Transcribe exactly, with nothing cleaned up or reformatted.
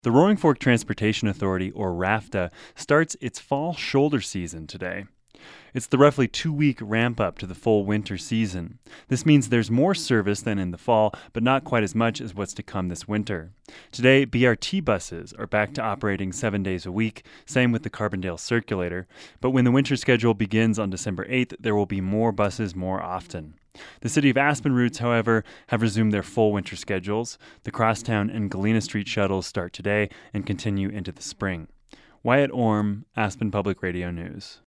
The Roaring Fork Transportation Authority, or RAFTA, starts its fall shoulder season today. It's the roughly two-week ramp-up to the full winter season. This means there's more service than in the fall, but not quite as much as what's to come this winter. Today, B R T buses are back to operating seven days a week, same with the Carbondale Circulator. But when the winter schedule begins on December eighth, there will be more buses more often. The City of Aspen routes, however, have resumed their full winter schedules. The Crosstown and Galena Street shuttles start today and continue into the spring. Wyatt Orm, Aspen Public Radio News.